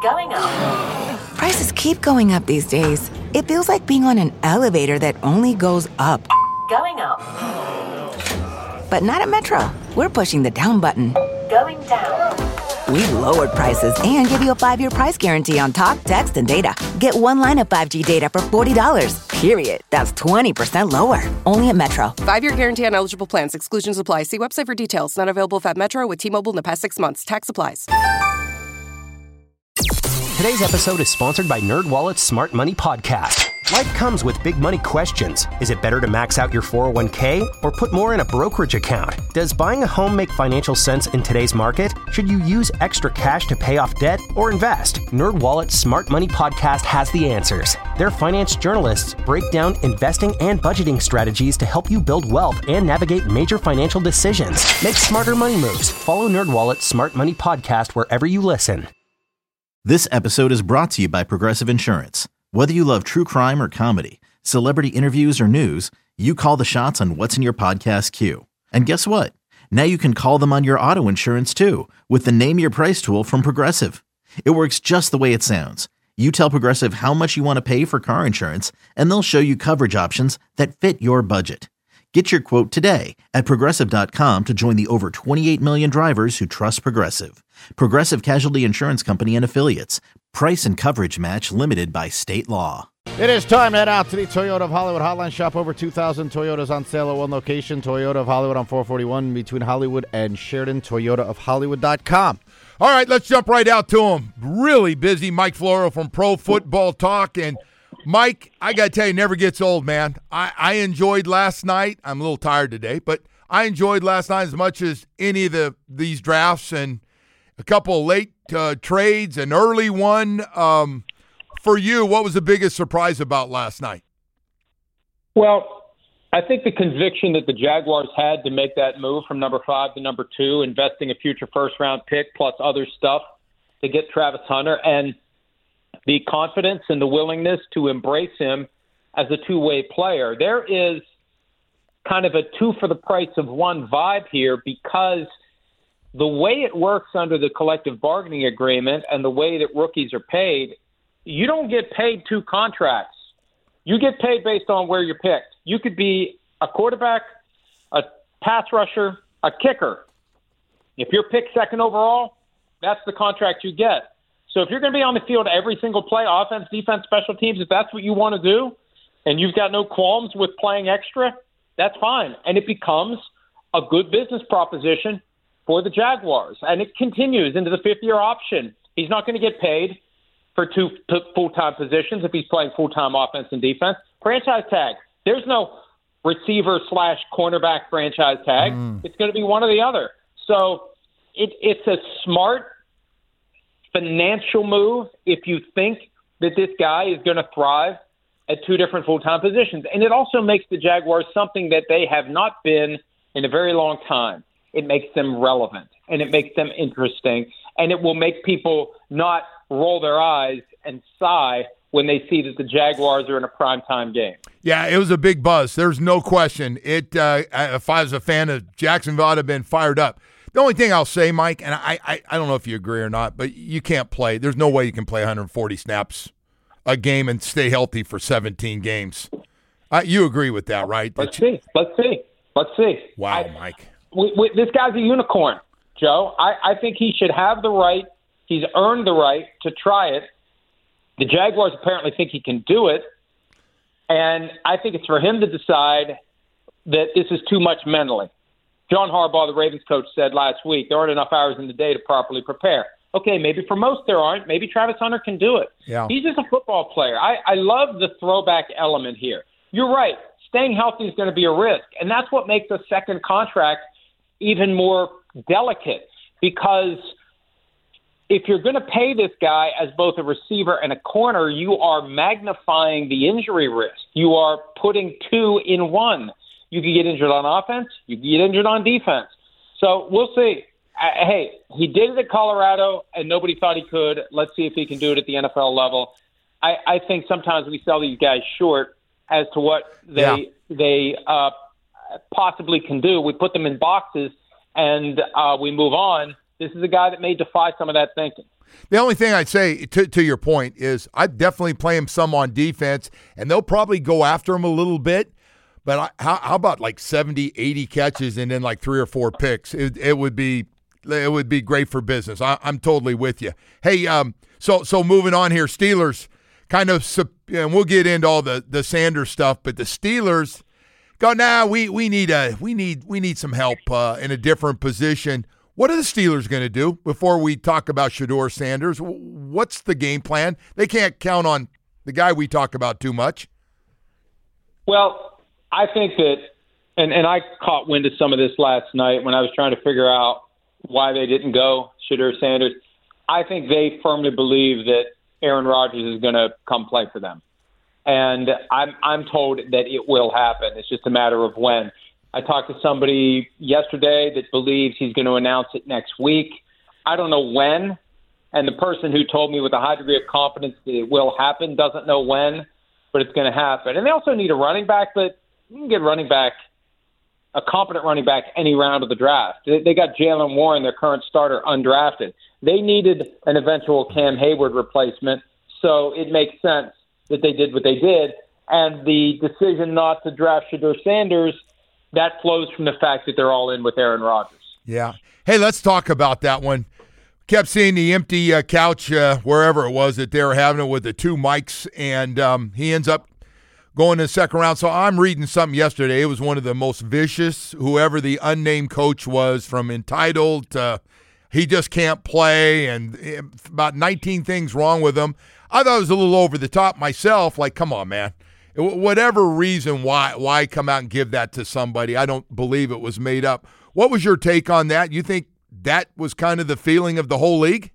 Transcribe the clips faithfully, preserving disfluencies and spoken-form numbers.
Going up. Prices keep going up these days. It feels like being on an elevator that only goes up. Going up. But not at Metro. We're pushing the down button. Going down. We've lowered prices and give you a five-year price guarantee on talk, text, and data. Get one line of five G data for forty dollars. Period. That's twenty percent lower. Only at Metro. Five-year guarantee on eligible plans. Exclusions apply. See website for details. Not available if at Metro with T-Mobile in the past six months. Tax applies. Today's episode is sponsored by NerdWallet's Smart Money Podcast. Life comes with big money questions. Is it better to max out your four oh one k or put more in a brokerage account? Does buying a home make financial sense in today's market? Should you use extra cash to pay off debt or invest? NerdWallet's Smart Money Podcast has the answers. Their finance journalists break down investing and budgeting strategies to help you build wealth and navigate major financial decisions. Make smarter money moves. Follow NerdWallet's Smart Money Podcast wherever you listen. This episode is brought to you by Progressive Insurance. Whether you love true crime or comedy, celebrity interviews or news, you call the shots on what's in your podcast queue. And guess what? Now you can call them on your auto insurance too with the Name Your Price tool from Progressive. It works just the way it sounds. You tell Progressive how much you want to pay for car insurance, and they'll show you coverage options that fit your budget. Get your quote today at Progressive dot com to join the over twenty-eight million drivers who trust Progressive. Progressive Casualty Insurance Company and Affiliates. Price and coverage match limited by state law. It is time to head out to the Toyota of Hollywood hotline. Shop over two thousand Toyotas on sale at one location. Toyota of Hollywood on four forty-one between Hollywood and Sheridan. Toyota of Hollywood dot com. All right, let's jump right out to him. Really busy, Mike Florio from Pro Football Talk. And, Mike, I got to tell you, never gets old, man. I, I enjoyed last night. I'm a little tired today, but I enjoyed last night as much as any of the these drafts and a couple of late uh, trades, an early one. Um, for you, what was the biggest surprise about last night? Well, I think the conviction that the Jaguars had to make that move from number five to number two, investing a future first-round pick plus other stuff to get Travis Hunter, and the confidence and the willingness to embrace him as a two-way player. There is kind of a two for the price of one vibe here because the way it works under the collective bargaining agreement and the way that rookies are paid, you don't get paid two contracts. You get paid based on where you're picked. You could be a quarterback, a pass rusher, a kicker. If you're picked second overall, that's the contract you get. So if you're going to be on the field every single play, offense, defense, special teams, if that's what you want to do, and you've got no qualms with playing extra, that's fine. And it becomes a good business proposition for the Jaguars. And it continues into the fifth-year option. He's not going to get paid for two p- full-time positions if he's playing full-time offense and defense. Franchise tag. There's no receiver slash cornerback franchise tag. Mm. It's going to be one or the other. So it, it's a smart financial move if you think that this guy is going to thrive at two different full-time positions. And it also makes the Jaguars something that they have not been in a very long time. It makes them relevant, and it makes them interesting, and it will make people not roll their eyes and sigh when they see that the Jaguars are in a primetime game. Yeah, it was a big buzz. There's no question. It. Uh, if I was a fan of Jacksonville, I'd have been fired up. The only thing I'll say, Mike, and I, I, I don't know if you agree or not, but you can't play. There's no way you can play one hundred forty snaps a game and stay healthy for seventeen games. Uh, you agree with that, right? Let's see. Let's see. Let's see. Wow, I, Mike. We, we, this guy's a unicorn, Joe. I, I think he should have the right. He's earned the right to try it. The Jaguars apparently think he can do it, and I think it's for him to decide that this is too much mentally. John Harbaugh, the Ravens coach, said last week there aren't enough hours in the day to properly prepare. Okay, maybe for most there aren't. Maybe Travis Hunter can do it. Yeah. He's just a football player. I, I love the throwback element here. You're right. Staying healthy is going to be a risk, and that's what makes a second contract even more delicate, because if you're going to pay this guy as both a receiver and a corner, you are magnifying the injury risk. You are putting two in one. You could get injured on offense. You could get injured on defense. So we'll see. Uh, hey, he did it at Colorado, and nobody thought he could. Let's see if he can do it at the N F L level. I, I think sometimes we sell these guys short as to what they yeah. they uh, possibly can do. We put them in boxes, and uh, we move on. This is a guy that may defy some of that thinking. The only thing I'd say to, to your point is I'd definitely play him some on defense, and they'll probably go after him a little bit. But I, how, how about like seventy, eighty catches and then like three or four picks? It, it would be it would be great for business. I, I'm totally with you. Hey, um, so so moving on here, Steelers kind of, and we'll get into all the, the Sanders stuff, but the Steelers go, nah, we we need a we need we need some help uh, in a different position. What are the Steelers going to do before we talk about Shedeur Sanders? What's the game plan? They can't count on the guy we talk about too much. Well, I think that, and, and I caught wind of some of this last night when I was trying to figure out why they didn't go Shedeur Sanders. I think they firmly believe that Aaron Rodgers is going to come play for them. And I'm I'm told that it will happen. It's just a matter of when. I talked to somebody yesterday that believes he's going to announce it next week. I don't know when. And the person who told me with a high degree of confidence that it will happen doesn't know when, but it's going to happen. And they also need a running back, but you can get running back, a competent running back, any round of the draft. They got Jalen Warren, their current starter, undrafted. They needed an eventual Cam Hayward replacement, so it makes sense that they did what they did. And the decision not to draft Shedeur Sanders, that flows from the fact that they're all in with Aaron Rodgers. Yeah. Hey, let's talk about that one. Kept seeing the empty uh, couch uh, wherever it was that they were having it with the two mics, and um, he ends up going to the second round. So I'm reading something yesterday. It was one of the most vicious, whoever the unnamed coach was, from entitled to he just can't play, and about nineteen things wrong with him. I thought it was a little over the top myself. Like, come on, man. Whatever reason why why come out and give that to somebody, I don't believe it was made up. What was your take on that? You think that was kind of the feeling of the whole league?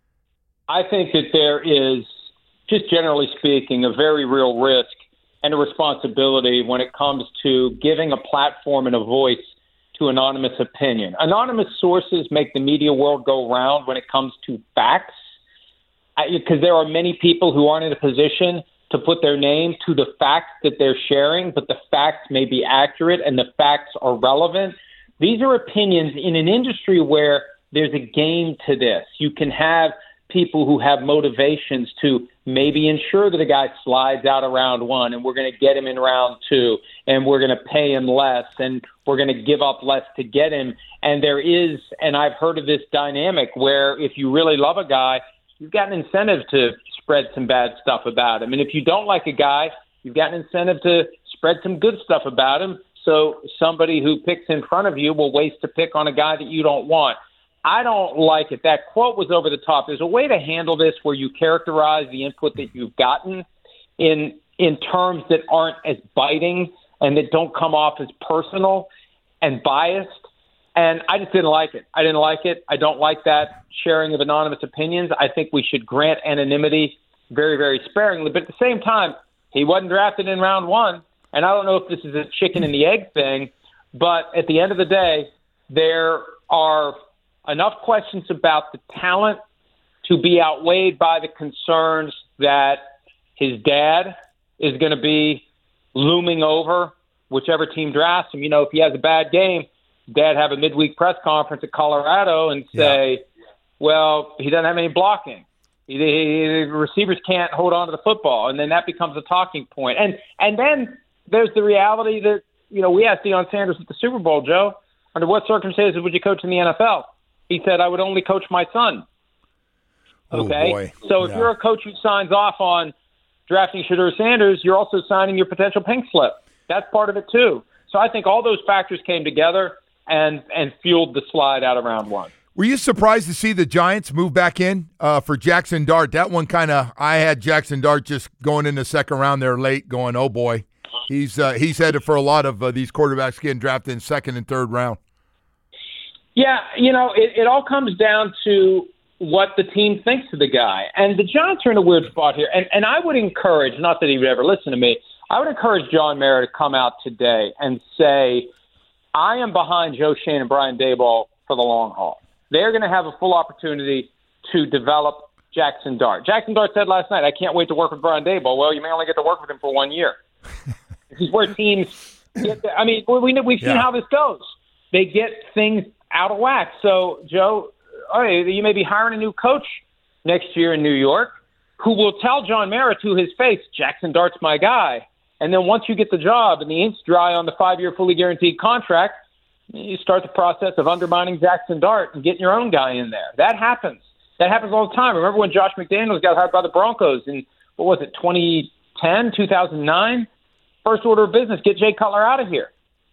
I think that there is, just generally speaking, a very real risk and a responsibility when it comes to giving a platform and a voice to anonymous opinion. Anonymous sources make the media world go round when it comes to facts, because there are many people who aren't in a position to put their name to the facts that they're sharing, but the facts may be accurate and the facts are relevant. These are opinions in an industry where there's a game to this. You can have people who have motivations to maybe ensure that a guy slides out of round one and we're going to get him in round two and we're going to pay him less and we're going to give up less to get him. And there is, and I've heard of this dynamic where if you really love a guy, you've got an incentive to spread some bad stuff about him. And if you don't like a guy, you've got an incentive to spread some good stuff about him. So somebody who picks in front of you will waste to pick on a guy that you don't want. I don't like it. That quote was over the top. There's a way to handle this where you characterize the input that you've gotten in in terms that aren't as biting and that don't come off as personal and biased. And I just didn't like it. I didn't like it. I don't like that sharing of anonymous opinions. I think we should grant anonymity very, very sparingly. But at the same time, he wasn't drafted in round one. And I don't know if this is a chicken and the egg thing, but at the end of the day, there are enough questions about the talent to be outweighed by the concerns that his dad is going to be looming over whichever team drafts him. You know, if he has a bad game, dad have a midweek press conference at Colorado and say, yeah. well, he doesn't have any blocking. He, he, receivers can't hold on to the football. And then that becomes a talking point. And and then there's the reality that, you know, we asked Deion Sanders at the Super Bowl, Joe, under what circumstances would you coach in the N F L? He said, I would only coach my son. Okay? Oh boy. So if yeah. you're a coach who signs off on drafting Shedeur Sanders, you're also signing your potential pink slip. That's part of it too. So I think all those factors came together and and fueled the slide out of round one. Were you surprised to see the Giants move back in uh, for Jackson Dart? That one kind of, I had Jackson Dart just going in the second round there late going, oh boy, he's uh, he's headed for a lot of uh, these quarterbacks getting drafted in second and third round. Yeah, you know, it, it all comes down to what the team thinks of the guy. And the Giants are in a weird spot here. And, and I would encourage, not that he would ever listen to me, I would encourage John Mara to come out today and say, I am behind Joe Schoen and Brian Daboll for the long haul. They're going to have a full opportunity to develop Jackson Dart. Jackson Dart said last night, I can't wait to work with Brian Daboll. Well, you may only get to work with him for one year. This is where teams get – I mean, we, we've seen yeah. how this goes. They get things out of whack. So, Joe, oh, you may be hiring a new coach next year in New York who will tell John Mara to his face, Jackson Dart's my guy. And then once you get the job and the ink's dry on the five-year fully guaranteed contract, you start the process of undermining Jackson Dart and getting your own guy in there. That happens. That happens all the time. Remember when Josh McDaniels got hired by the Broncos in, what was it, twenty ten, two thousand nine? First order of business, get Jay Cutler out of here.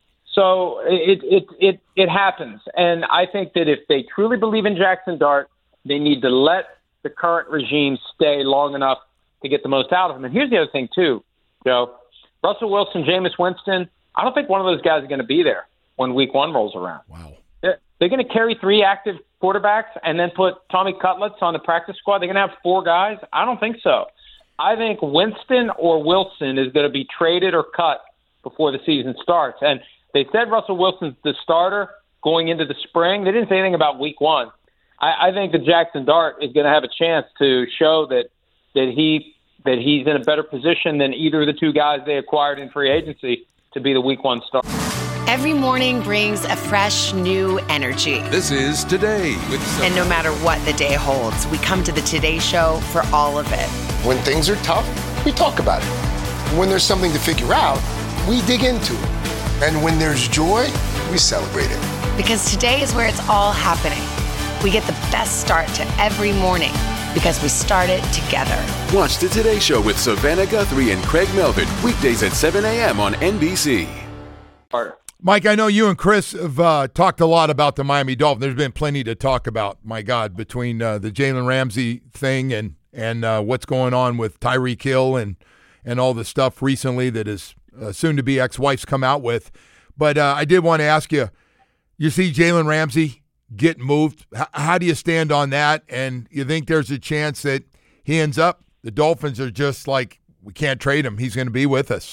So it, it, it, it happens. And I think that if they truly believe in Jackson Dart, they need to let the current regime stay long enough to get the most out of him. And here's the other thing, too, Joe. Russell Wilson, Jameis Winston, I don't think one of those guys is going to be there when week one rolls around. Wow. They're, they're going to carry three active quarterbacks and then put Tommy Cutlets on the practice squad. They're going to have four guys? I don't think so. I think Winston or Wilson is going to be traded or cut before the season starts. And they said Russell Wilson's the starter going into the spring. They didn't say anything about week one. I, I think that Jackson Dart is going to have a chance to show that that he that he's in a better position than either of the two guys they acquired in free agency to be the week one starter. Every morning brings a fresh, new energy. This is Today with Sophie. And no matter what the day holds, we come to the Today Show for all of it. When things are tough, we talk about it. When there's something to figure out, we dig into it. And when there's joy, we celebrate it. Because today is where it's all happening. We get the best start to every morning because we start it together. Watch the Today Show with Savannah Guthrie and Craig Melvin, weekdays at seven a.m. on N B C. Mike, I know you and Chris have uh, talked a lot about the Miami Dolphins. There's been plenty to talk about, my God, between uh, the Jalen Ramsey thing and and uh, what's going on with Tyreek Hill and, and all the stuff recently that his uh, soon-to-be ex-wife's come out with. But uh, I did want to ask you, you see Jalen Ramsey get moved. H- how do you stand on that? And you think there's a chance that he ends up, the Dolphins are just like, we can't trade him. He's going to be with us.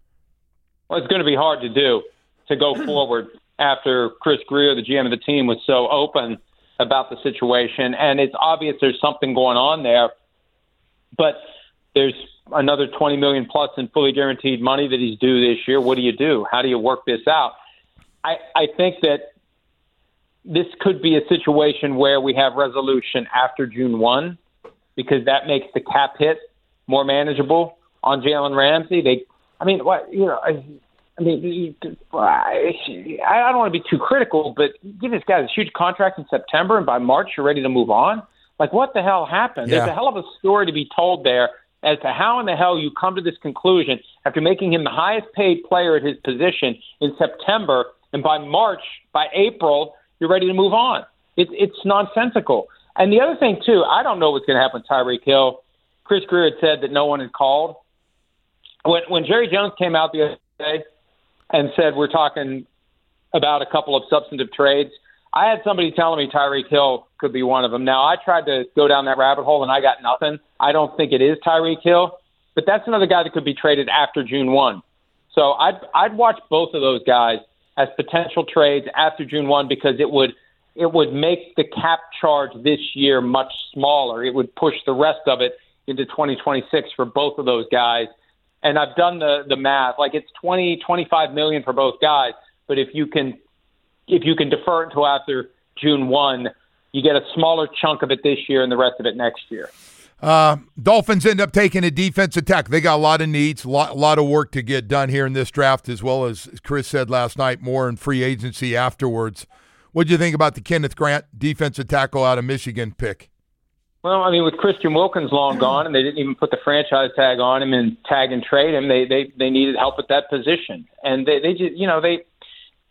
Well, it's going to be hard to do, to go forward after Chris Grier, the G M of the team, was so open about the situation. And it's obvious there's something going on there. But there's another twenty million dollars plus in fully guaranteed money that he's due this year. What do you do? How do you work this out? I, I think that this could be a situation where we have resolution after June first, because that makes the cap hit more manageable on Jalen Ramsey. They, I mean, what you know, I, I mean, I, I don't want to be too critical, but give this guy a huge contract in September, and by March you're ready to move on. Like, what the hell happened? Yeah. There's a hell of a story to be told there as to how in the hell you come to this conclusion after making him the highest paid player at his position in September, and by March, by April, you're ready to move on. It, it's nonsensical. And the other thing, too, I don't know what's going to happen with Tyreek Hill. Chris Grier had said that no one had called. When, when Jerry Jones came out the other day and said we're talking about a couple of substantive trades, I had somebody telling me Tyreek Hill could be one of them. Now, I tried to go down that rabbit hole, and I got nothing. I don't think it is Tyreek Hill, but that's another guy that could be traded after June first. So I'd, I'd watch both of those guys as potential trades after June first, because it would it would make the cap charge this year much smaller. It would push the rest of it into twenty twenty-six for both of those guys. And I've done the, the math. Like, it's twenty, twenty-five million for both guys, but if you can if you can defer it until after June first, you get a smaller chunk of it this year and the rest of it next year. Uh, Dolphins end up taking a defensive tackle. They got a lot of needs, a lot, lot of work to get done here in this draft, as well as Chris said last night, more in free agency afterwards. What did you think about the Kenneth Grant defensive tackle out of Michigan pick? Well, I mean, with Christian Wilkins long gone, and they didn't even put the franchise tag on him and tag and trade him, they they, they needed help at that position. And they, they just, you know, they –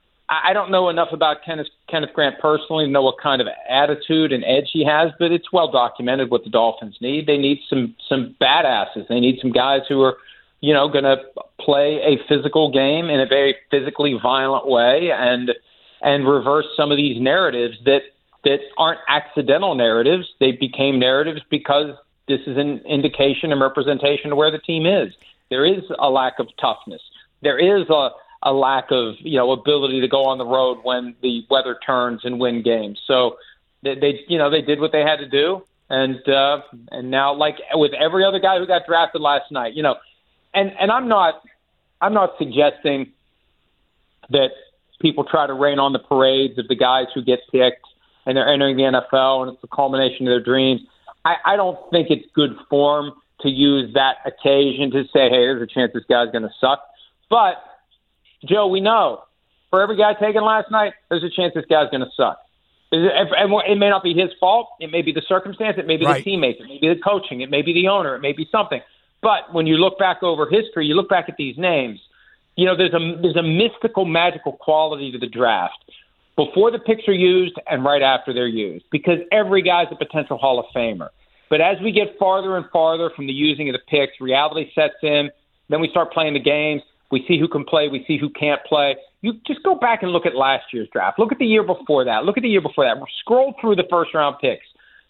I don't know enough about Kenneth, Kenneth Grant personally to know what kind of attitude and edge he has, but it's well documented what the Dolphins need. They need some some badasses. They need some guys who are, you know, going to play a physical game in a very physically violent way and and reverse some of these narratives that, that aren't accidental narratives. They became narratives because this is an indication and representation of where the team is. There is a lack of toughness. There is a a lack of, you know, ability to go on the road when the weather turns and win games. So they, they you know, they did what they had to do. And, uh, and now, like with every other guy who got drafted last night, you know, and, and I'm not, I'm not suggesting that people try to rain on the parades of the guys who get picked and they're entering the N F L, and it's the culmination of their dreams. I, I don't think it's good form to use that occasion to say, hey, there's a chance this guy's going to suck. But, Joe, we know for every guy taken last night, there's a chance this guy's going to suck. And it may not be his fault. It may be the circumstance. It may be right. the teammates. It may be the coaching. It may be the owner. It may be something. But when you look back over history, you look back at these names, you know, there's a there's a mystical, magical quality to the draft before the picks are used and right after they're used, because every guy's a potential Hall of Famer. But as we get farther and farther from the using of the picks, reality sets in. Then we start playing the games. We see who can play. We see who can't play. You just go back and look at last year's draft. Look at the year before that. Look at the year before that. Scroll through the first-round picks.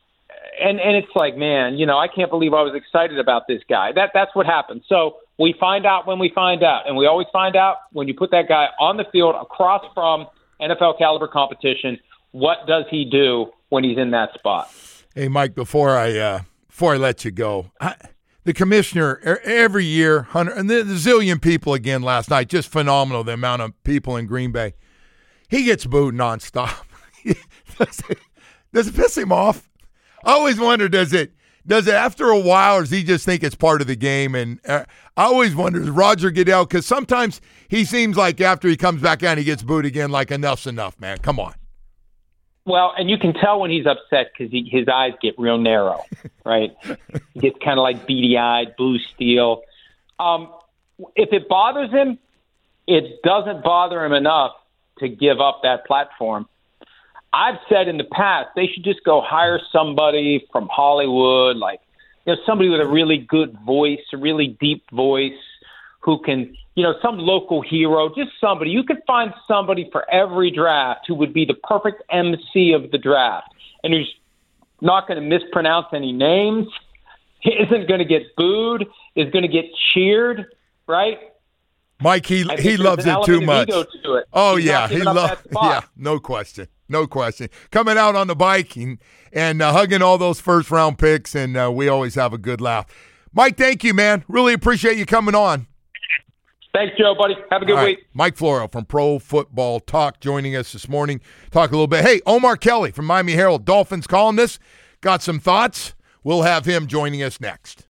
And and it's like, man, you know, I can't believe I was excited about this guy. That That's what happens. So we find out when we find out. And we always find out when you put that guy on the field across from N F L-caliber competition, what does he do when he's in that spot? Hey, Mike, before I uh, before I let you go, I, the commissioner every year, hundred and the, the zillion people again last night, just phenomenal, the amount of people in Green Bay. He gets booed nonstop. does, it, does it piss him off? I always wonder, does it does it after a while, or does he just think it's part of the game? And uh, I always wonder, does Roger Goodell, because sometimes he seems like after he comes back out, he gets booed again, like enough's enough, man. Come on. Well, and you can tell when he's upset because he, his eyes get real narrow, right? He gets kind of like beady-eyed, blue steel. Um, if it bothers him, it doesn't bother him enough to give up that platform. I've said in the past they should just go hire somebody from Hollywood, like you know somebody with a really good voice, a really deep voice, who can, you know, some local hero, just somebody. You could find somebody for every draft who would be the perfect M C of the draft, and who's not going to mispronounce any names, isn't going to get booed, is going to get cheered, right? Mike, he he loves it too much. To it. Oh He's yeah, he loves. Yeah, no question, no question. Coming out on the bike and, and uh, hugging all those first round picks, and uh, we always have a good laugh. Mike, thank you, man. Really appreciate you coming on. Thanks, Joe, buddy. Have a good right. week. Mike Florio from Pro Football Talk joining us this morning. Talk a little bit. Hey, Omar Kelly from Miami Herald, Dolphins columnist, got some thoughts. We'll have him joining us next.